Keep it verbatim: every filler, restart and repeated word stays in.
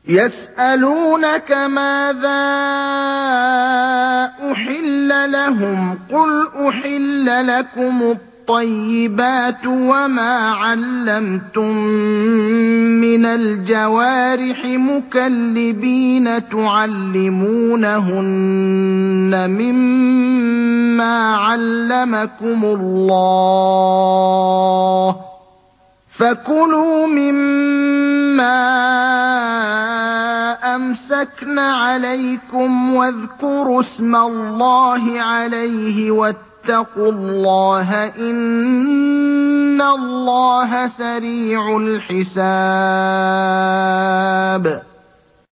يَسْأَلُونَكَ مَاذَا أُحِلَّ لَهُمْ ۖ قُلْ أُحِلَّ لَكُمُ الطَّيِّبَاتُ وَمَا عَلَّمْتُم مِّنَ الْجَوَارِحِ مُكَلِّبِينَ تُعَلِّمُونَهُنَّ مِمَّا عَلَّمَكُمُ اللَّهُ ۖ فَكُلُوا مِمَّا أَمْسَكْنَ عَلَيْكُمْ وَاذْكُرُوا اسْمَ اللَّهِ عَلَيْهِ وَاتَّقُوا اللَّهَ ۚ إِنَّ اللَّهَ سَرِيعُ الْحِسَابِ